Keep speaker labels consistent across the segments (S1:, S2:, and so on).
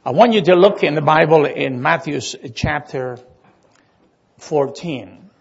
S1: I want you to look in the Bible in Matthew chapter 17,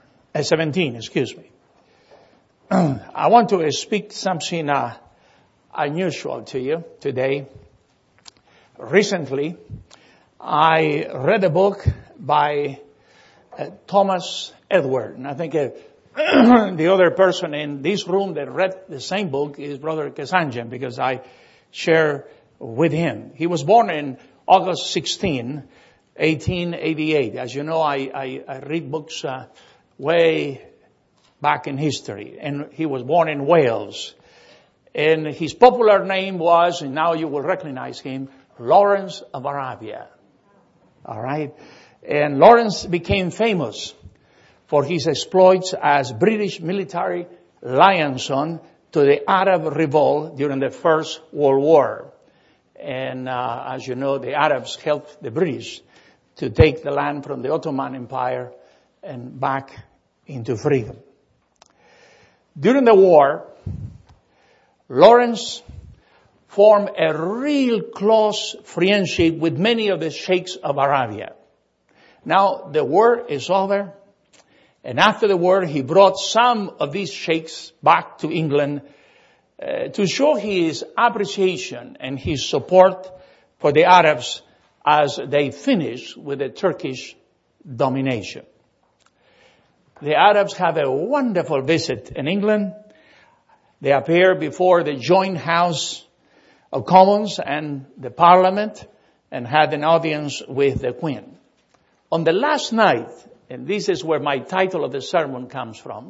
S1: I want to speak something unusual to you today. Recently, I read a book by Thomas Edward, and I think the other person in this room that read the same book is Brother Kesanjan, because I share with him. He was born in August 16, 1888. As you know, I read books way back in history. And he was born in Wales. And his popular name was, and now you will recognize him, Lawrence of Arabia. All right? And Lawrence became famous for his exploits as British military liaison to the Arab revolt during the First World War. And as you know, the Arabs helped the British to take the land from the Ottoman Empire and back into freedom. During the war, Lawrence formed a real close friendship with many of the sheikhs of Arabia. Now, the war is over, and after the war, he brought some of these sheikhs back to England to show his appreciation and his support for the Arabs as they finished with the Turkish domination. The Arabs have a wonderful visit in England. They appear before the joint House of Commons and the Parliament and had an audience with the Queen. On the last night, and this is where my title of the sermon comes from,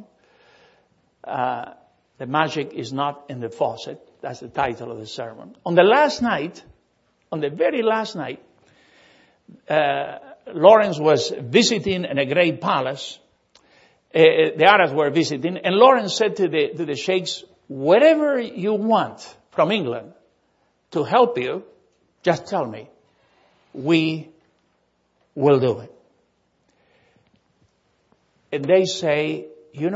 S1: the magic is not in the faucet. That's the title of the sermon. On the very last night, Lawrence was visiting in a great palace. The Arabs were visiting, and Lawrence said to the sheikhs, whatever you want from England to help you, just tell me. We will do it. And they say,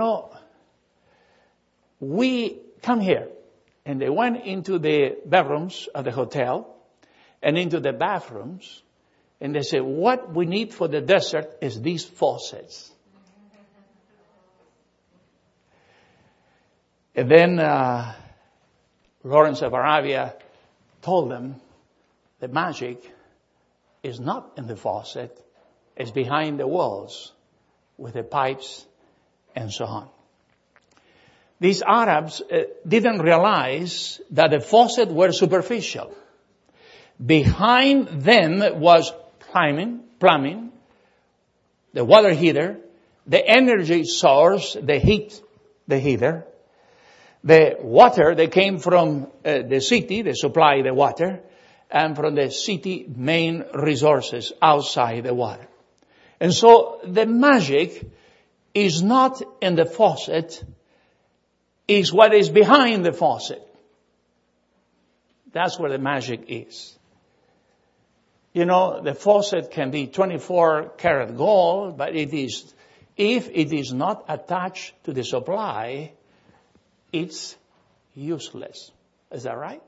S1: we come here. And they went into the bedrooms of the hotel and into the bathrooms. And they said, what we need for the desert is these faucets. And then Lawrence of Arabia told them the magic is not in the faucet. It's behind the walls with the pipes and so on. These Arabs didn't realize that the faucet were superficial. Behind them was plumbing, the water heater, the energy source, the heater, the water that came from the city, they supply the water, and from the city main resources outside the water. And so the magic is not in the faucet, is what is behind the faucet. That's where the magic is. The faucet can be 24 karat gold, but if it is not attached to the supply, it's useless. Is that right?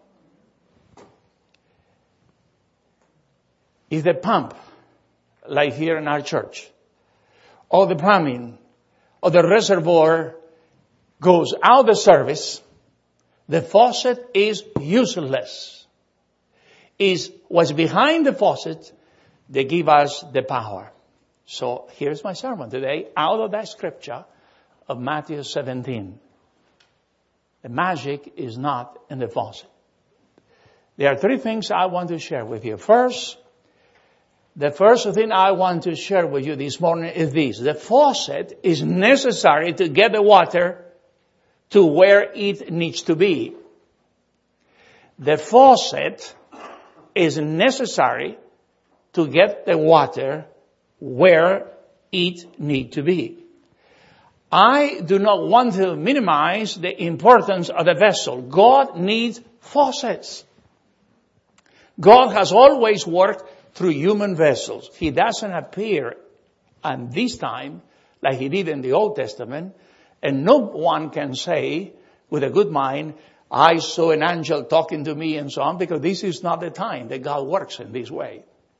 S1: If the pump, like here in our church, or the plumbing, or the reservoir goes out of service, the faucet is useless. Is what's behind the faucet that give us the power. So here's my sermon today out of that scripture of Matthew 17. The magic is not in the faucet. There are three things I want to share with you. The first thing I want to share with you this morning is this. The faucet is necessary to get the water to where it needs to be. The faucet is necessary to get the water where it needs to be. I do not want to minimize the importance of the vessel. God needs faucets. God has always worked through human vessels. He doesn't appear at this time like he did in the Old Testament. And no one can say with a good mind, I saw an angel talking to me and so on, because this is not the time that God works in this way.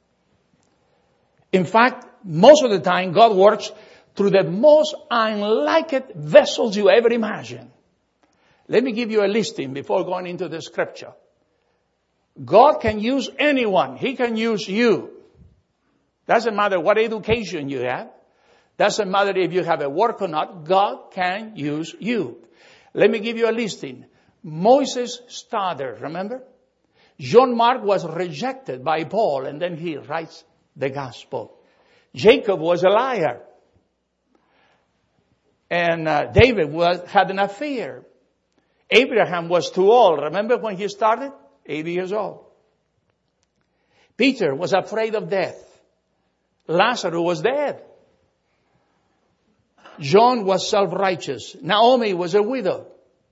S1: In fact, most of the time, God works through the most unliked vessels you ever imagine. Let me give you a listing before going into the scripture. God can use anyone. He can use you. Doesn't matter what education you have. Doesn't matter if you have a work or not. God can use you. Let me give you a listing. Moses Stoddard, remember? John Mark was rejected by Paul, and then he writes the gospel. Jacob was a liar. And David had an affair. Abraham was too old. Remember when he started? 80 years old. Peter was afraid of death. Lazarus was dead. John was self-righteous. Naomi was a widow.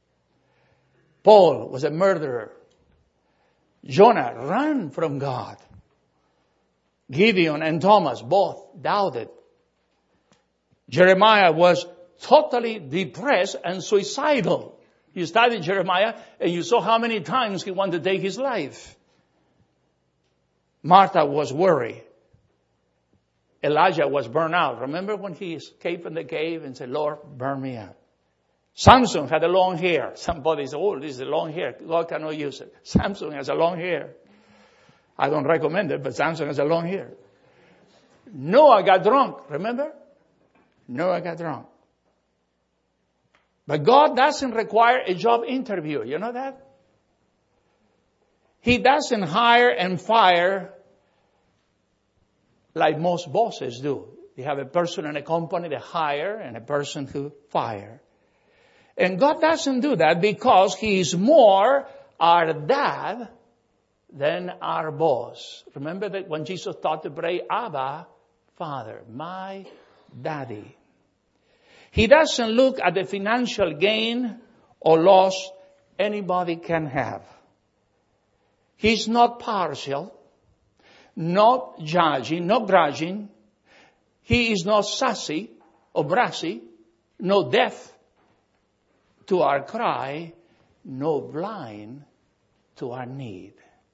S1: Paul was a murderer. Jonah ran from God. Gideon and Thomas both doubted. Jeremiah was totally depressed and suicidal. You studied Jeremiah and you saw how many times he wanted to take his life. Martha was worried. Elijah was burned out. Remember when he escaped from the cave and said, Lord, burn me out. Samson had a long hair. Somebody said, oh, this is a long hair. God cannot use it. Samson has a long hair. I don't recommend it, but Samson has a long hair. Noah got drunk. Remember? Noah got drunk. But God doesn't require a job interview. You know that? He doesn't hire and fire like most bosses do. They have a person in a company they hire and a person who fire. And God doesn't do that because He is more our dad than our boss. Remember that when Jesus taught to pray, Abba, Father, my daddy. He doesn't look at the financial gain or loss anybody can have. He's not partial, not judging, not grudging. He is not sassy or brassy, no deaf to our cry, no blind to our need.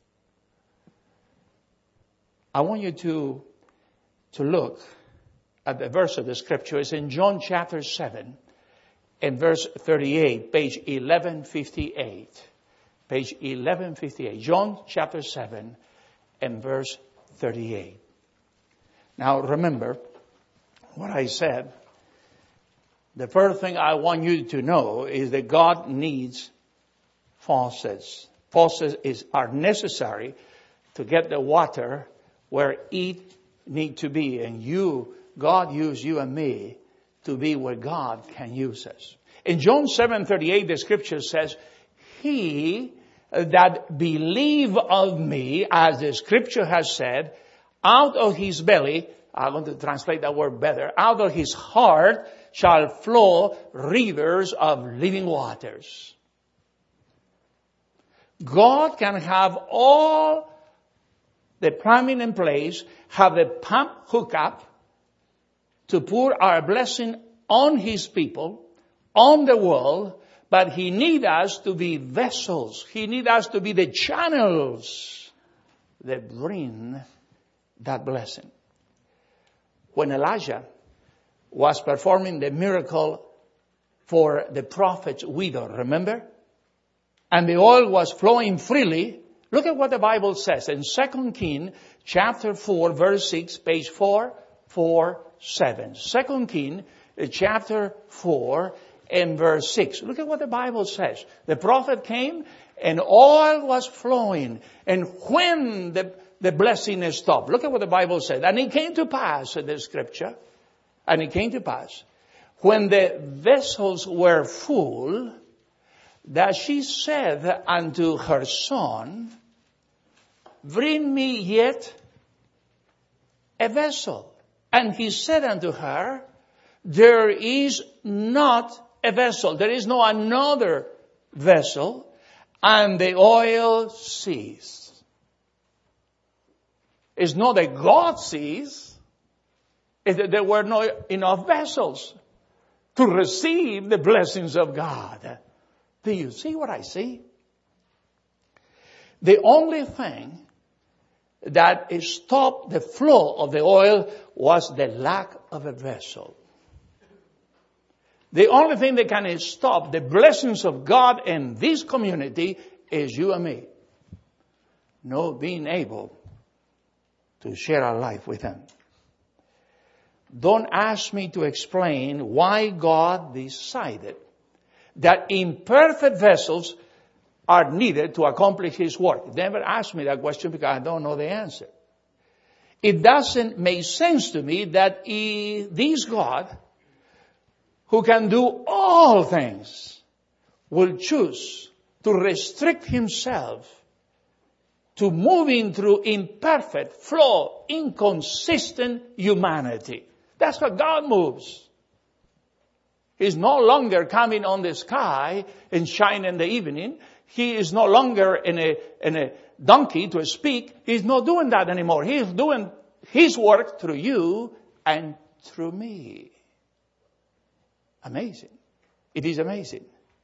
S1: I want you to look at the verse of the scripture. It's in John chapter 7 and verse 38, page 1158. Page 1158. John chapter 7 and verse 38. Now remember what I said. The first thing I want you to know is that God needs faucets. Faucets are necessary to get the water where it needs to be. And God used you and me to be where God can use us. In John 7:38, the scripture says, He that believe of me, as the scripture has said, out of his belly, I'm going to translate that word better, out of his heart shall flow rivers of living waters. God can have all the plumbing in place, have the pump hookup to pour our blessing on His people, on the world, but He needs us to be vessels. He needs us to be the channels that bring that blessing. When Elijah was performing the miracle for the prophet's widow, remember? And the oil was flowing freely. Look at what the Bible says in 2 Kings chapter 4, verse 6, page 447. 2 Kings chapter 4 and verse 6. Look at what the Bible says. The prophet came and oil was flowing. And when the blessing stopped, look at what the Bible said. And it came to pass in the scripture. And it came to pass when the vessels were full, that she said unto her son, bring me yet a vessel. And he said unto her, there is not a vessel. There is no another vessel. And the oil ceased. It's not that God ceased. It's that there were not enough vessels to receive the blessings of God. Do you see what I see? The only thing that stopped the flow of the oil was the lack of a vessel. The only thing that can stop the blessings of God in this community is you and me. No being able to share our life with Him. Don't ask me to explain why God decided that imperfect vessels are needed to accomplish His work. Never ask me that question because I don't know the answer. It doesn't make sense to me that this God, who can do all things, will choose to restrict Himself to moving through imperfect, flawed, inconsistent humanity. That's how God moves. He's no longer coming on the sky and shine in the evening. He is no longer in a donkey to speak. He's not doing that anymore. He's doing His work through you and through me. Amazing. It is amazing.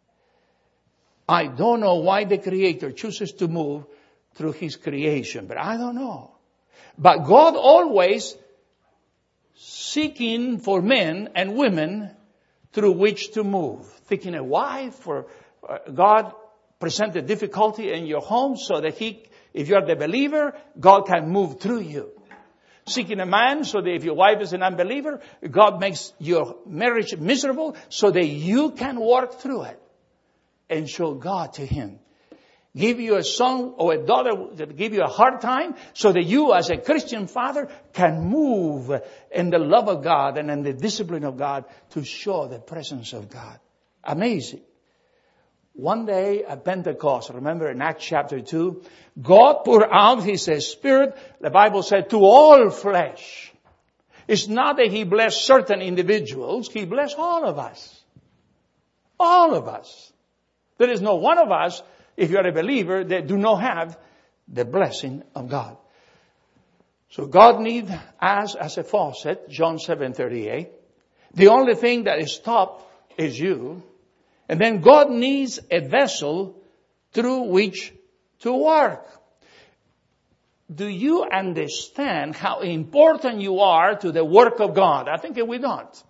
S1: I don't know why the Creator chooses to move through His creation, but I don't know. But God always seeking for men and women through which to move. Seeking a wife for God present a difficulty in your home so that if you are the believer, God can move through you. Seeking a man so that if your wife is an unbeliever, God makes your marriage miserable so that you can work through it and show God to him. Give you a son or a daughter that give you a hard time so that you as a Christian father can move in the love of God and in the discipline of God to show the presence of God. Amazing. One day at Pentecost, remember in Acts chapter 2, God poured out His Spirit, the Bible said, to all flesh. It's not that He blessed certain individuals, He blessed all of us. All of us. There is no one of us, if you are a believer, that do not have the blessing of God. So God needs us as a faucet, John 7:38. The only thing that is stopped is you. And then God needs a vessel through which to work. Do you understand how important you are to the work of God? I think we don't.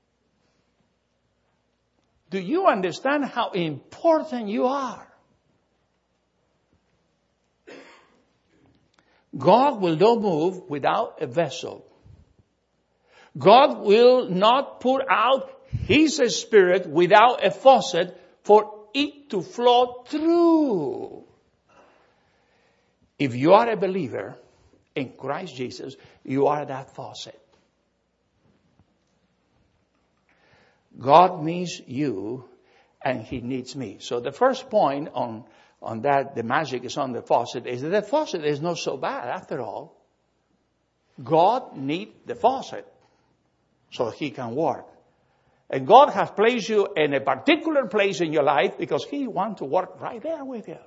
S1: Do you understand how important you are? God will not move without a vessel. God will not pour out His Spirit without a faucet for it to flow through. If you are a believer in Christ Jesus, you are that faucet. God needs you and He needs me. So the first point on that, the magic is on the faucet, is that the faucet is not so bad after all. God needs the faucet so He can work. And God has placed you in a particular place in your life because He wants to work right there with you.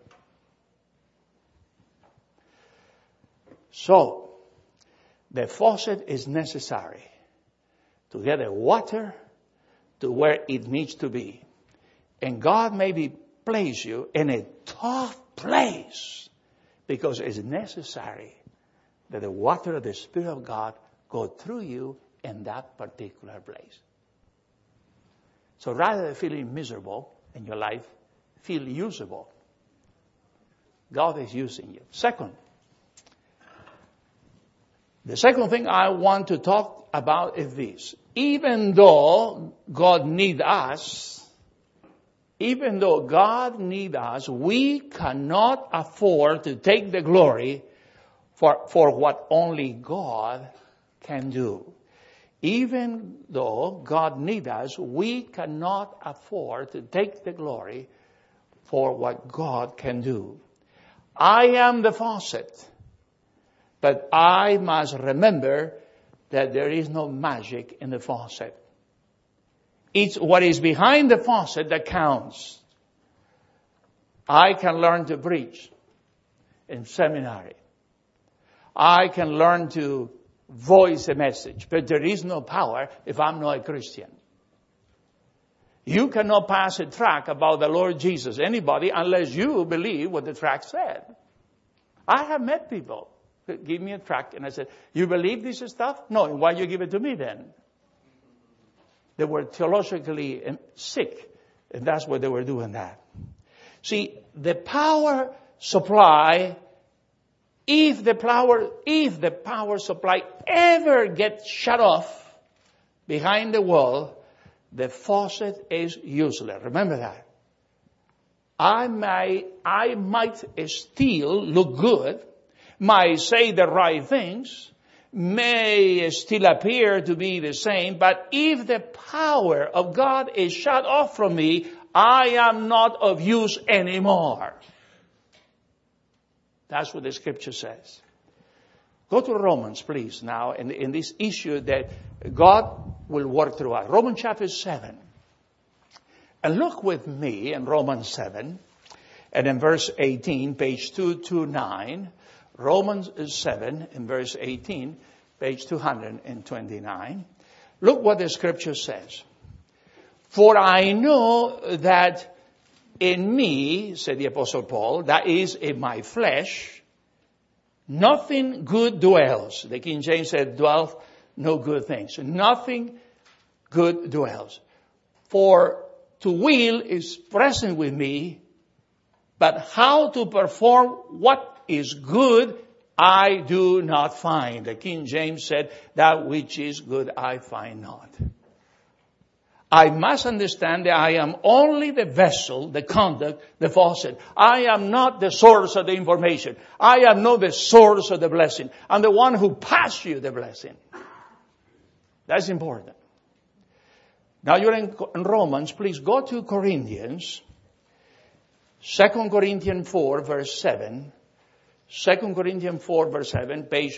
S1: So, the faucet is necessary to get the water to where it needs to be. And God maybe place you in a tough place because it's necessary that the water of the Spirit of God go through you in that particular place. So rather than feeling miserable in your life, feel usable. God is using you. The second thing I want to talk about is this. Even though God needs us, we cannot afford to take the glory for what only God can do. Even though God needs us, we cannot afford to take the glory for what God can do. I am the faucet, but I must remember that there is no magic in the faucet. It's what is behind the faucet that counts. I can learn to preach in seminary. I can learn to voice a message, but there is no power if I'm not a Christian. You cannot pass a tract about the Lord Jesus, anybody, unless you believe what the tract said. I have met people Give me a tract. And I said, you believe this stuff? No. Why you give it to me then? They were theologically sick. And that's why they were doing that. See, the power supply, if the power supply ever gets shut off behind the wall, the faucet is useless. Remember that. I might still look good, might say the right things, may still appear to be the same, but if the power of God is shut off from me, I am not of use anymore. That's what the scripture says. Go to Romans, please, now, in this issue that God will work through us. Romans chapter 7. And look with me in Romans 7, and in verse 18, page 229. Romans 7, in verse 18, page 229. Look what the scripture says. For I know that in me, said the Apostle Paul, that is in my flesh, nothing good dwells. The King James said, dwell no good things. Nothing good dwells. For to will is present with me, but how to perform what is good, I do not find. The King James said, that which is good I find not. I must understand that I am only the vessel, the conduct, the faucet. I am not the source of the information. I am not the source of the blessing. I'm the one who passed you the blessing. That's important. Now you're in Romans. Please go to Corinthians. 2 Corinthians 4, verse 7. 2 Corinthians 4, verse 7, page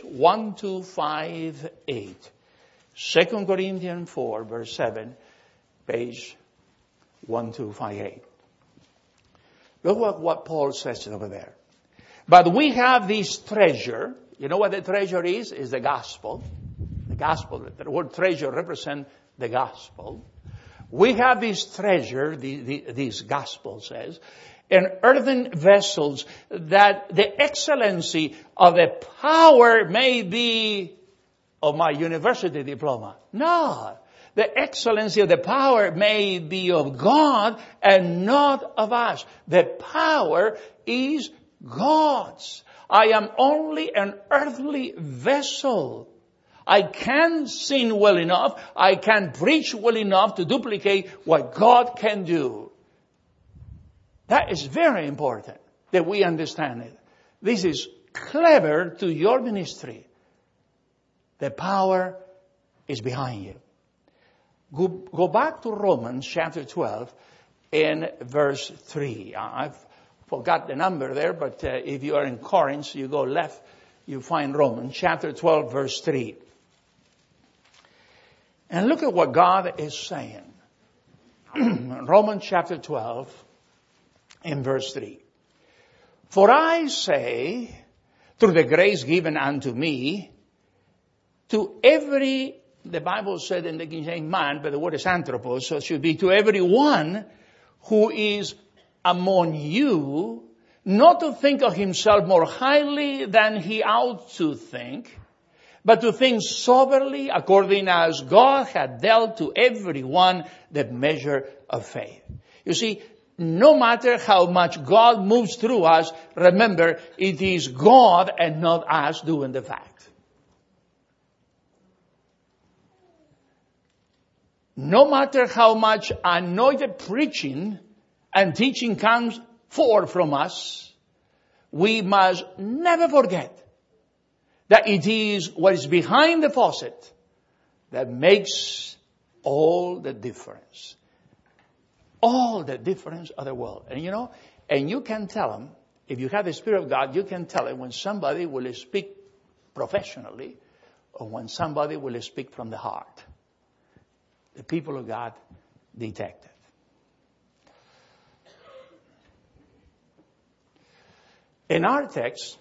S1: 1258. 2 Corinthians 4, verse 7, page 1258. Look what Paul says over there. But we have this treasure. You know what the treasure is? Is the gospel. The gospel. The word treasure represents the gospel. We have this treasure, this gospel says, in earthen vessels, that the excellency of the power may be of my university diploma. No. The excellency of the power may be of God and not of us. The power is God's. I am only an earthly vessel. I can sing well enough. I can preach well enough to duplicate what God can do. That is very important that we understand it. This is clever to your ministry. The power is behind you. Go back to Romans chapter 12 and verse 3. I've forgot the number there, but if you are in Corinth, you go left, you find Romans chapter 12 verse 3. And look at what God is saying. Romans chapter 12 and verse 3. For I say, through the grace given unto me, to every, the Bible said in the King James man, but the word is anthropos, so it should be to everyone who is among you, not to think of himself more highly than he ought to think, but to think soberly according as God had dealt to everyone the measure of faith. You see, no matter how much God moves through us, remember, it is God and not us doing the fact. No matter how much anointed preaching and teaching comes forth from us, we must never forget that it is what is behind the faucet that makes all the difference. All the difference of the world. And you know, and you can tell them, if you have the Spirit of God, you can tell them when somebody will speak professionally or when somebody will speak from the heart. The people of God detect it. In our text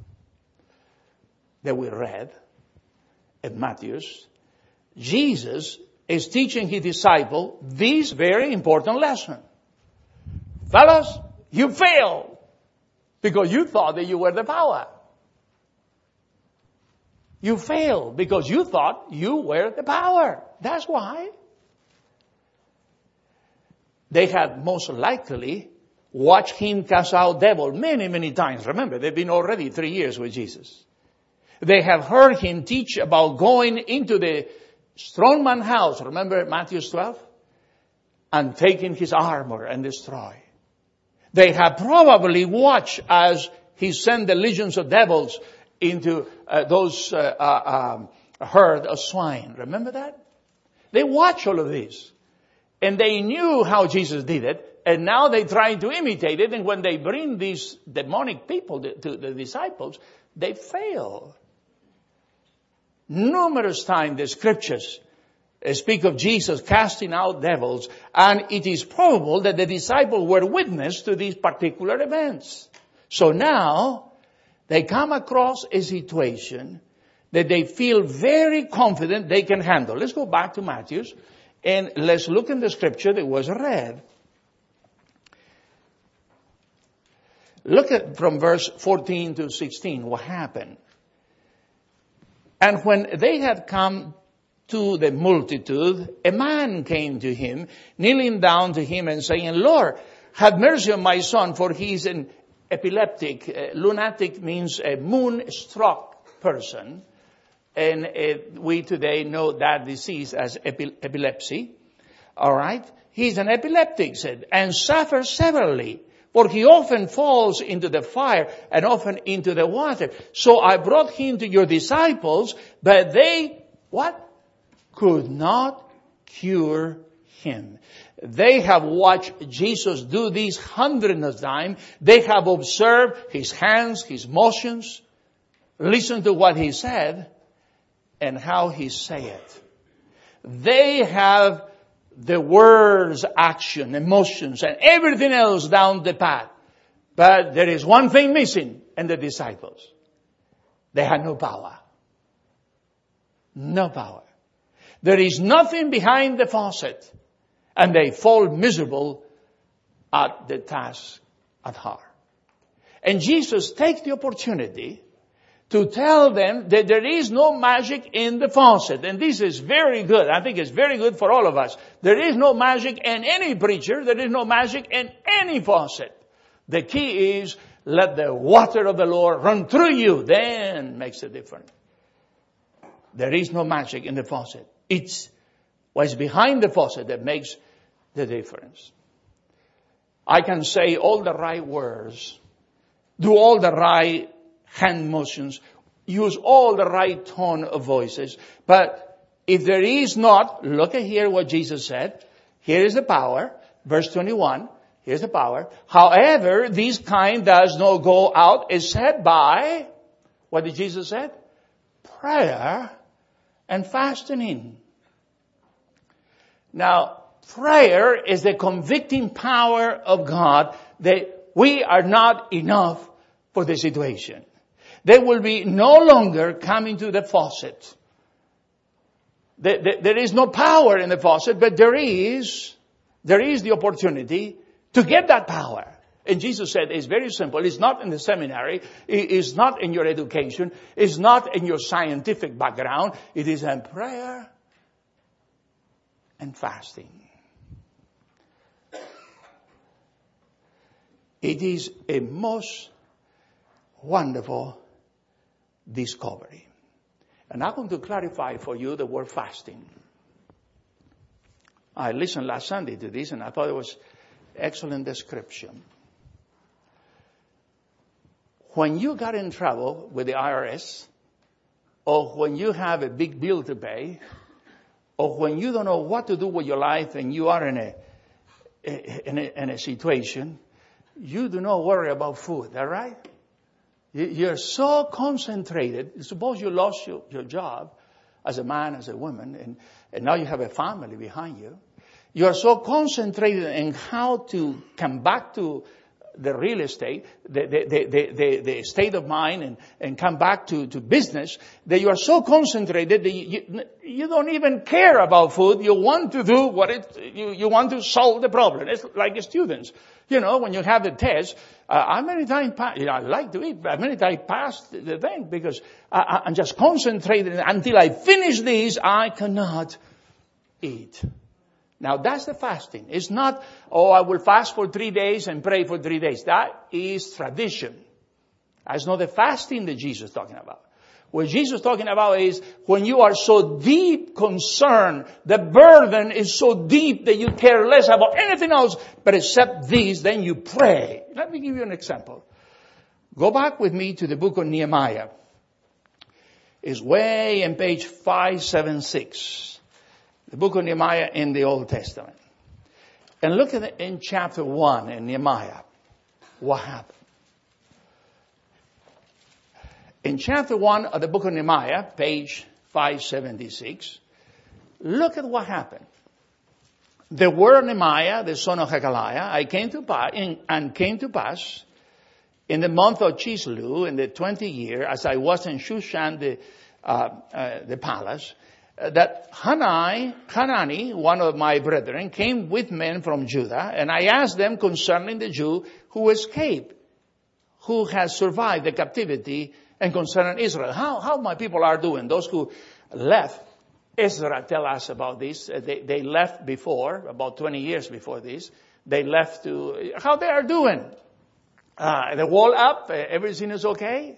S1: that we read in Matthew's, Jesus is teaching his disciple this very important lesson. Fellas, you failed because you thought that you were the power. You failed because you thought you were the power. That's why. They had most likely watched him cast out devils many, many times. Remember, they've been already 3 years with Jesus. They have heard him teach about going into the strong man house. Remember Matthew 12? And taking his armor and destroy. They have probably watched as he sent the legions of devils into those herd of swine. Remember that? They watched all of this. And they knew how Jesus did it. And now they try to imitate it. And when they bring these demonic people to the disciples, they fail. Numerous times the scriptures speak of Jesus casting out devils. And it is probable that the disciples were witness to these particular events. So now they come across a situation that they feel very confident they can handle. Let's go back to Matthew and let's look in the scripture that was read. Look at from verse 14 to 16 what happened. And when they had come to the multitude, a man came to him, kneeling down to him and saying, Lord, have mercy on my son, for he is an epileptic. Lunatic means a moon-struck person. And we today know that disease as epilepsy. All right? He's an epileptic, said, and suffers severely. For he often falls into the fire and often into the water. So I brought him to your disciples, but they, what? Could not cure him. They have watched Jesus do this hundreds of times. They have observed his hands, his motions, listened to what he said, and how he said it. They have the words, action, emotions, and everything else down the path. But there is one thing missing in the disciples. They had no power. No power. There is nothing behind the faucet. And they fall miserable at the task at heart. And Jesus takes the opportunity to tell them that there is no magic in the faucet. And this is very good. I think it's very good for all of us. There is no magic in any preacher. There is no magic in any faucet. The key is let the water of the Lord run through you. Then makes a difference. There is no magic in the faucet. It's what's behind the faucet that makes the difference. I can say all the right words, do all the right hand motions, use all the right tone of voices. But if there is not, look at here what Jesus said. Here is the power. Verse 21. Here's the power. However, this kind does not go out except by, what did Jesus say? Prayer and fasting. Now, prayer is the convicting power of God that we are not enough for the situation. They will be no longer coming to the faucet. There is no power in the faucet, but there is the opportunity to get that power. And Jesus said it's very simple. It's not in the seminary. It's not in your education. It's not in your scientific background. It is in prayer and fasting. It is a most wonderful discovery. And I'm going to clarify for you the word fasting. I listened last Sunday to this and I thought it was excellent description. When you got in trouble with the IRS, or when you have a big bill to pay, or when you don't know what to do with your life and you are in a situation, you do not worry about food, all right? You're so concentrated. Suppose you lost your job as a man, as a woman, and now you have a family behind you. You are so concentrated in how to come back to the real estate, the state of mind and come back to business, that you are so concentrated that you don't even care about food. You want to do you want to solve the problem. It's like students. When you have the test, how many times I like to eat, but how many times pass the thing because I'm just concentrated until I finish this, I cannot eat. Now that's the fasting. It's not, I will fast for 3 days and pray for 3 days. That is tradition. That's not the fasting that Jesus is talking about. What Jesus is talking about is when you are so deep concerned, the burden is so deep that you care less about anything else but except this, then you pray. Let me give you an example. Go back with me to the book of Nehemiah. It's way in page 576. The book of Nehemiah in the Old Testament. And look at it in chapter 1 in Nehemiah. What happened? In chapter 1 of the book of Nehemiah, page 576, look at what happened. The word of Nehemiah, the son of Hachaliah, came to pass in the month of Chislev, in the 20th year, as I was in Shushan, the palace, that Hanani, one of my brethren, came with men from Judah, and I asked them concerning the Jew who escaped, who has survived the captivity, and concerning Israel. How my people are doing. Those who left, Ezra tell us about this. They left before, about 20 years before this. They left how they are doing. The wall up, everything is okay.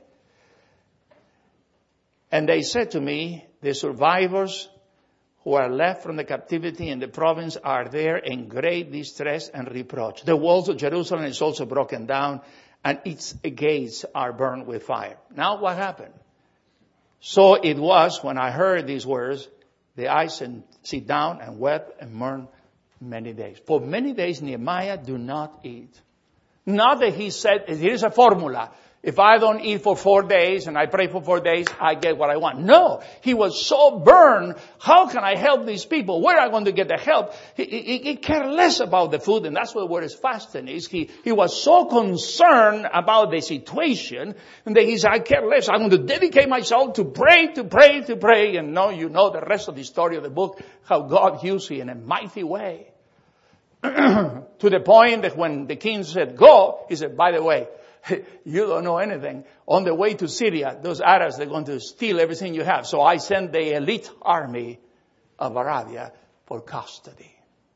S1: And they said to me, the survivors who are left from the captivity in the province are there in great distress and reproach. The walls of Jerusalem is also broken down, and its gates are burned with fire. Now what happened? So it was when I heard these words, I sit down and wept and mourned many days. For many days Nehemiah do not eat. Not that he said, here's a formula. If I don't eat for 4 days and I pray for 4 days, I get what I want. No, he was so burned. How can I help these people? Where am I going to get the help? He cared less about the food, and that's what word is fasting is. He was so concerned about the situation, and that he said, I care less. I'm going to dedicate myself to pray. And now you know the rest of the story of the book, how God used it in a mighty way. To the point that when the king said, go, he said, by the way, you don't know anything. On the way to Syria, those Arabs, they're going to steal everything you have. So I sent the elite army of Arabia for custody.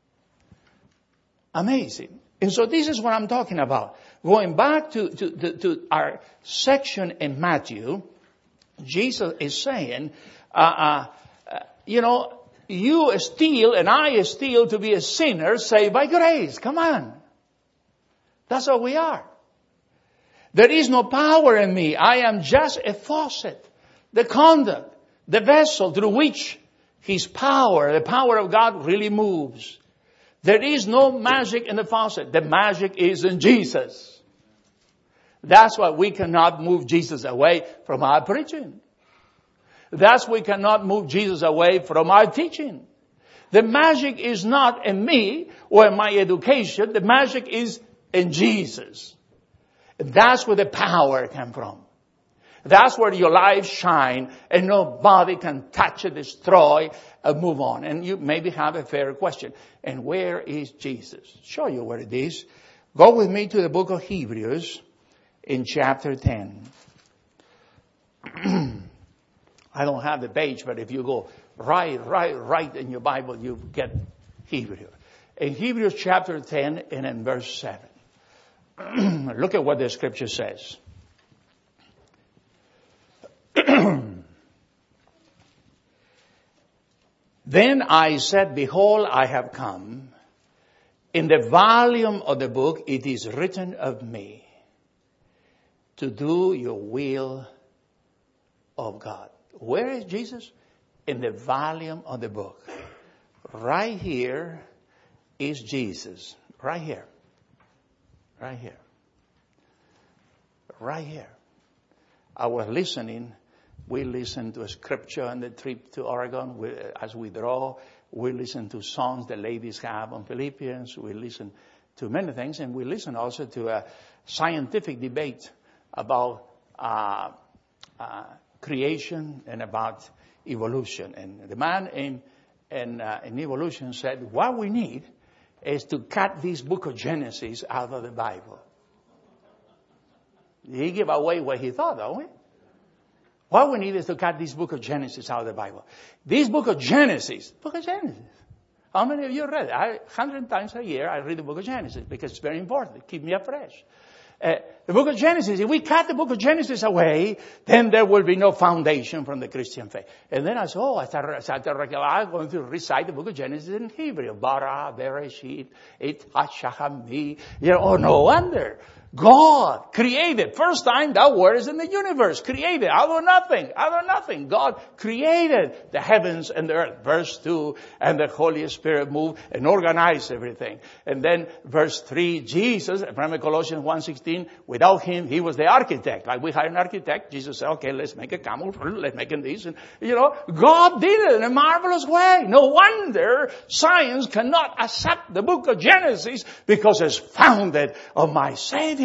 S1: Amazing. And so this is what I'm talking about. Going back to our section in Matthew, Jesus is saying, you steal and I steal to be a sinner saved by grace. Come on. That's what we are. There is no power in me. I am just a faucet, the conduct, the vessel through which His power, the power of God really moves. There is no magic in the faucet. The magic is in Jesus. That's why we cannot move Jesus away from our preaching. That's why we cannot move Jesus away from our teaching. The magic is not in me or in my education. The magic is in Jesus. That's where the power comes from. That's where your life shine and nobody can touch it, destroy, and move on. And you maybe have a fair question. And where is Jesus? Show you where it is. Go with me to the book of Hebrews in chapter 10. I don't have the page, but if you go right in your Bible, you get Hebrews. In Hebrews chapter 10 and in verse 7. Look at what the scripture says. Then I said, behold, I have come. In the volume of the book, it is written of me to do your will of God. Where is Jesus? In the volume of the book. Right here is Jesus. Right here. Right here. Right here. I was listening. We listened to a scripture on the trip to Oregon. As we draw, we listen to songs the ladies have on Philippians. We listen to many things, and we listen also to a scientific debate about creation and about evolution. And the man in evolution said, what we need is to cut this book of Genesis out of the Bible. He gave away what he thought, don't we? What we need is to cut this book of Genesis out of the Bible. This book of Genesis. How many of you read it? 100 times a year I read the book of Genesis because it's very important. It keeps me afresh. The book of Genesis, if we cut the book of Genesis away, then there will be no foundation from the Christian faith. And then I said, I'm going to recite the book of Genesis in Hebrew. Bara, Bereshit, Et HaShachami. No wonder. God created. First time that word is in the universe. Created. Out of nothing. God created the heavens and the earth. Verse 2, and the Holy Spirit moved and organized everything. And then verse 3, Jesus, from Colossians 1:16, without him, he was the architect. Like we hired an architect. Jesus said, okay, let's make a camel. Let's make this. And, God did it in a marvelous way. No wonder science cannot accept the book of Genesis because it's founded on my Savior.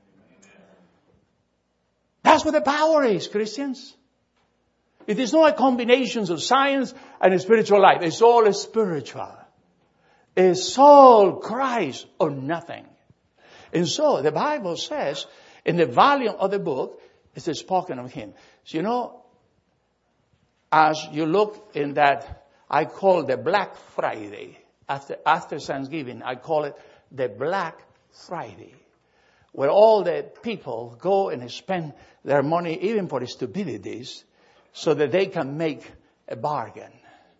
S1: That's what the power is, Christians. It is not a combination of science and spiritual life. It's all spiritual. It's all Christ or nothing. And so the Bible says in the volume of the book, it is spoken of him. So, as you look in that, I call the Black Friday. After Thanksgiving, I call it the Black Friday, where all the people go and spend their money even for stupidities so that they can make a bargain.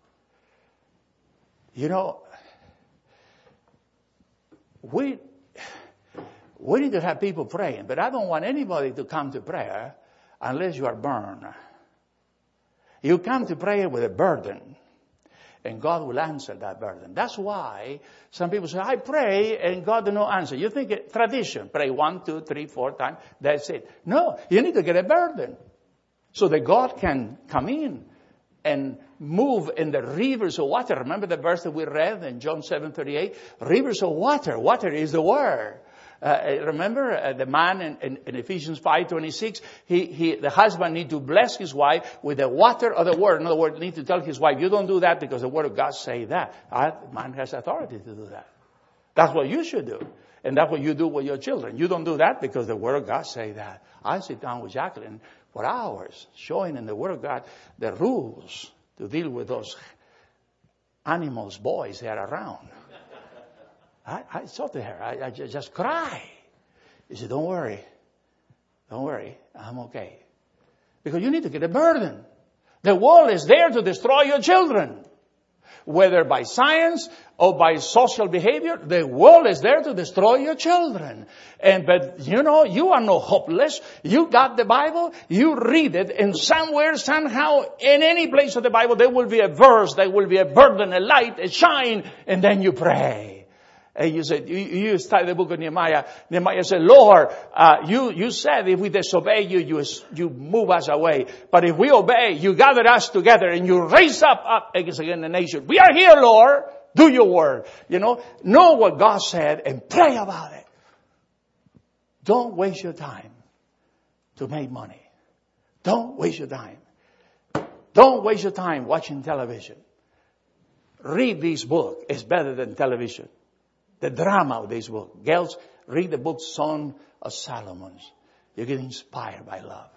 S1: We need to have people praying, but I don't want anybody to come to prayer unless you are burned. You come to prayer with a burden, and God will answer that burden. That's why some people say, I pray and God will not answer. You think it's tradition. Pray 1, 2, 3, 4 times. That's it. No, you need to get a burden so that God can come in and move in the rivers of water. Remember the verse that we read in John 7:38? Rivers of water. Water is the word. Remember the man in Ephesians 5:26, the husband need to bless his wife with the water of the word. In other words, need to tell his wife, you don't do that because the word of God say that. Man has authority to do that. That's what you should do. And that's what you do with your children. You don't do that because the word of God say that. I sit down with Jacqueline for hours showing in the word of God the rules to deal with those animals, boys that are around. I said to her, I just cry. She said, don't worry, I'm okay. Because you need to get a burden. The world is there to destroy your children. Whether by science or by social behavior, the world is there to destroy your children. But you are not hopeless. You got the Bible, you read it, and somewhere, somehow, in any place of the Bible, there will be a verse, there will be a burden, a light, a shine, and then you pray. And you said, you study the book of Nehemiah. Nehemiah said, Lord, you said if we disobey you move us away. But if we obey, you gather us together and you raise up against the nation. We are here, Lord. Do your word. Know what God said and pray about it. Don't waste your time to make money. Don't waste your time. Don't waste your time watching television. Read this book. It's better than television. The drama of this book. Girls, read the book Song of Solomon. You get inspired by love.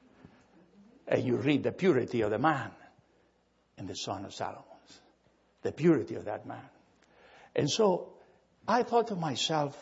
S1: And you read the purity of the man in the Song of Solomon. The purity of that man. And so I thought to myself,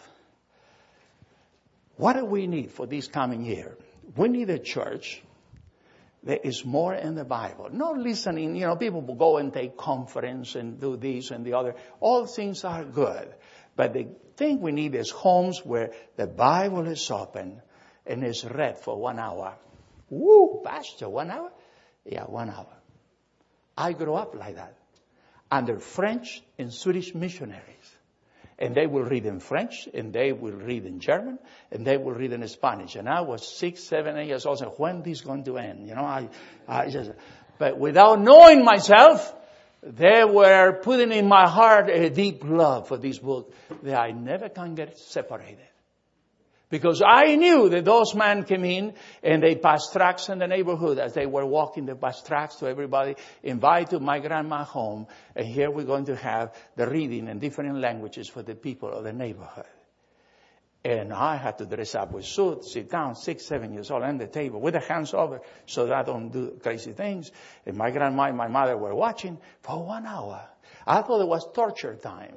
S1: what do we need for this coming year? We need a church that is more in the Bible. Not listening, people will go and take conference and do this and the other. All things are good. But the thing we need is homes where the Bible is open and is read for 1 hour. Woo, Pastor, 1 hour? Yeah, 1 hour. I grew up like that. Under French and Swedish missionaries. And they will read in French, and they will read in German, and they will read in Spanish. And I was 6, 7, 8 years old, saying, when is this going to end? But without knowing myself, They were putting in my heart a deep love for this book that I never can get separated. Because I knew that those men came in and they passed tracts in the neighborhood as they were walking. They passed tracts to everybody, invite to my grandma home. And here we're going to have the reading in different languages for the people of the neighborhood. And I had to dress up with suit, sit down, 6, 7 years old, on the table with the hands over so that I don't do crazy things. And my grandma and my mother were watching for 1 hour. I thought it was torture time.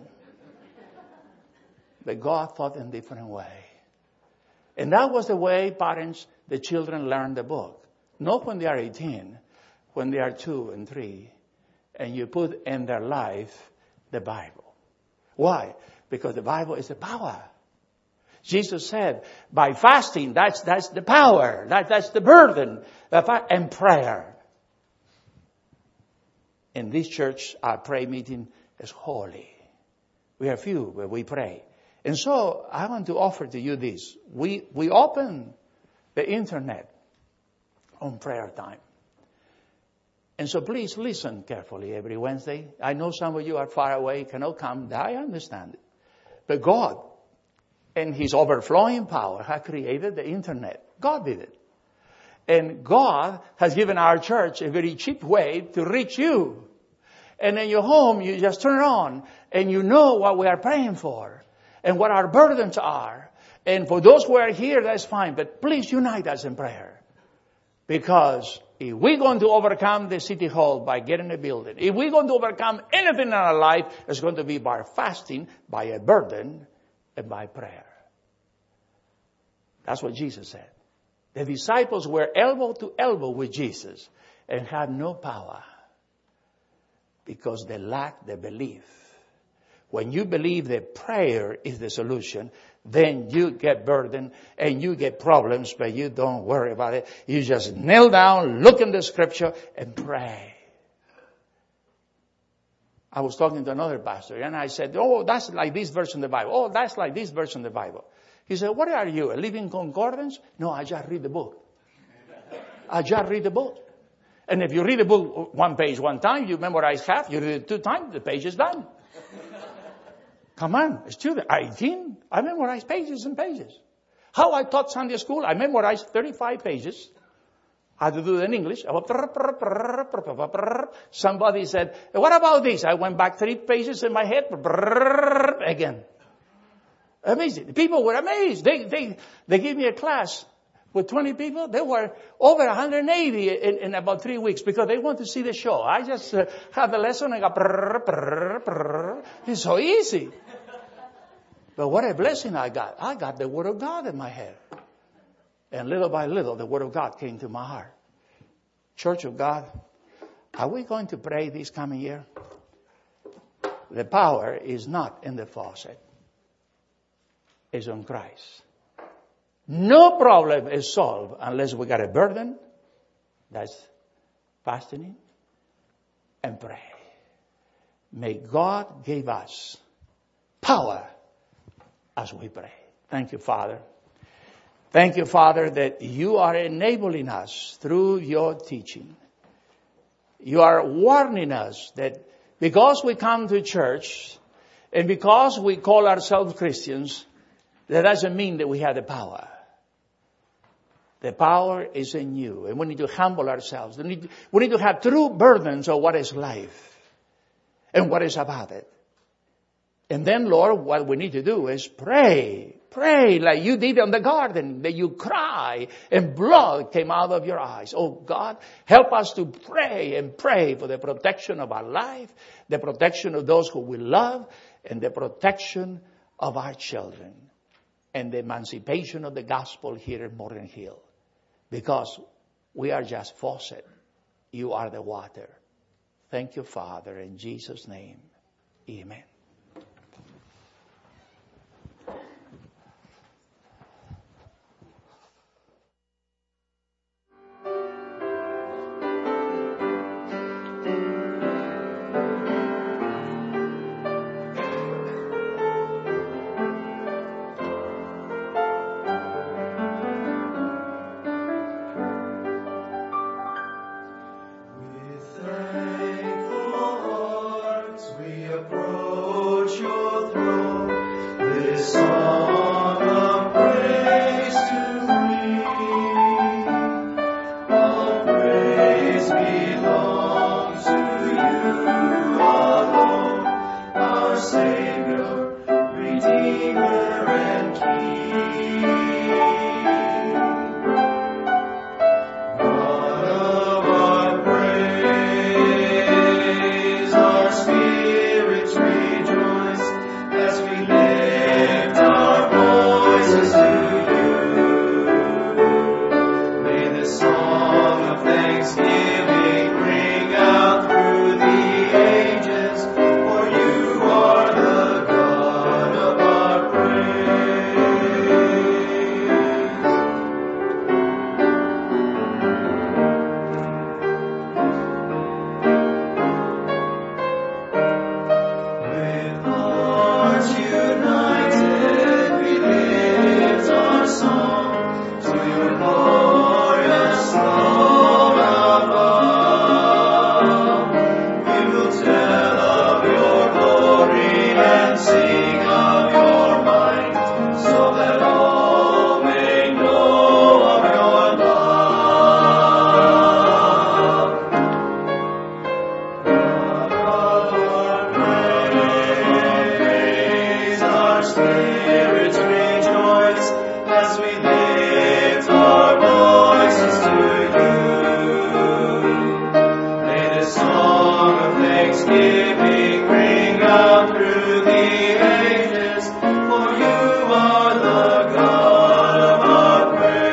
S1: But God thought in a different way. And that was the way parents, the children learn the book. Not when they are 18, when they are 2 and 3. And you put in their life the Bible. Why? Because the Bible is the power. Jesus said, by fasting, that's the power. That's the burden. And prayer. In this church, our prayer meeting is holy. We are few, but we pray. And so, I want to offer to you this. We open the internet on prayer time. And so please listen carefully every Wednesday. I know some of you are far away, cannot come. I understand it. But God, in His overflowing power, has created the internet. God did it. And God has given our church a very cheap way to reach you. And in your home, you just turn it on and you know what we are praying for. And what our burdens are. And for those who are here, that's fine. But please unite us in prayer. Because if we're going to overcome the city hall by getting a building, if we're going to overcome anything in our life, it's going to be by fasting, by a burden, and by prayer. That's what Jesus said. The disciples were elbow to elbow with Jesus and had no power because they lacked the belief. When you believe that prayer is the solution, then you get burdened and you get problems, but you don't worry about it. You just kneel down, look in the scripture, and pray. I was talking to another pastor, and I said, oh, that's like this verse in the Bible. Oh, that's like this verse in the Bible. He said, what are you, a living concordance? No, I just read the book. I just read the book. And if you read the book 1 page 1 time, you memorize half. You read it 2 times, the page is done. Come on, student, 18, I memorized pages and pages. How I taught Sunday school, I memorized 35 pages. I had to do it in English. Somebody said, what about this? I went back 3 pages in my head, again. Amazing. People were amazed. They gave me a class with 20 people. They were over 180 in about 3 weeks because they want to see the show. I just had the lesson and go, it's so easy. But what a blessing I got. I got the Word of God in my head. And little by little, the Word of God came to my heart. Church of God, are we going to pray this coming year? The power is not in the faucet. It's on Christ. No problem is solved unless we got a burden. That's fasting and pray. May God give us power as we pray. Thank you, Father. Thank you, Father, that you are enabling us through your teaching. You are warning us that because we come to church and because we call ourselves Christians, that doesn't mean that we have the power. The power is in you. And we need to humble ourselves. We need to have true burdens of what is life and what is about it. And then, Lord, what we need to do is pray. Pray like you did in the garden, that you cry and blood came out of your eyes. Oh God, help us to pray and pray for the protection of our life, the protection of those who we love, and the protection of our children, and the emancipation of the gospel here in Morgan Hill. Because we are just faucet. You are the water. Thank you, Father, in Jesus' name. Amen.
S2: thanksgiving ring out through the ages, for you are the God of our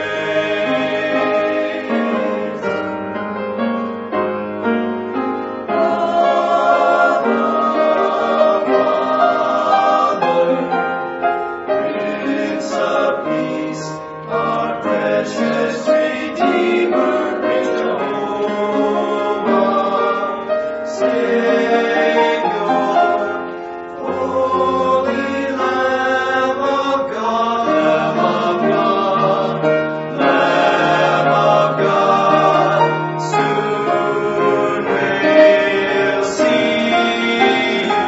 S2: praise. Prince of Peace, our precious Redeemer, bring Jehovah, Savior, Holy Lamb of God, Lamb of God, soon we'll see you.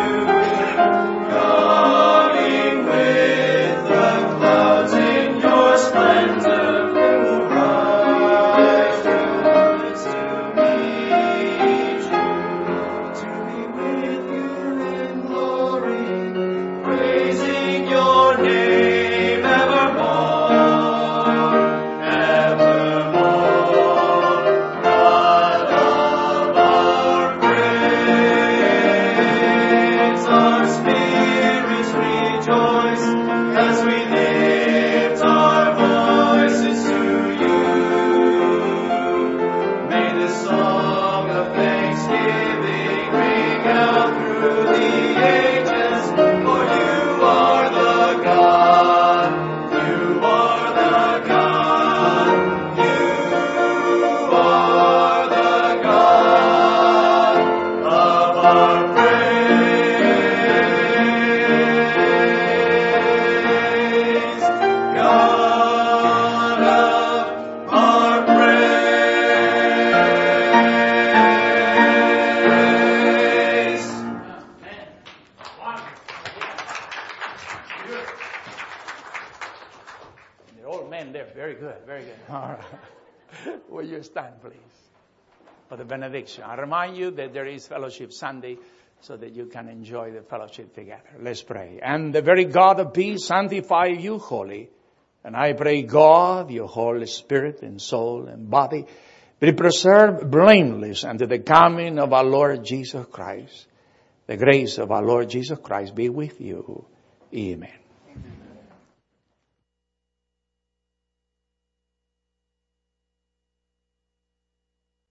S2: Coming with the clouds in your splendor, we'll rise to meet you, to be with you in glory, praising your name evermore, evermore. God of our praise, our spirits rejoice as we lift our voices to you. May the song of thanksgiving ring out through the ages, for you are the God, you are the God, you are the God of our praise, God of our praise.
S1: The old man there, very good, very good. All right. Will you stand, please, for the benediction? I remind you that there is Fellowship Sunday so that you can enjoy the fellowship together. Let's pray. And the very God of peace sanctify you wholly. And I pray, God, your Holy Spirit and soul and body be preserved blameless unto the coming of our Lord Jesus Christ. The grace of our Lord Jesus Christ be with you. Amen.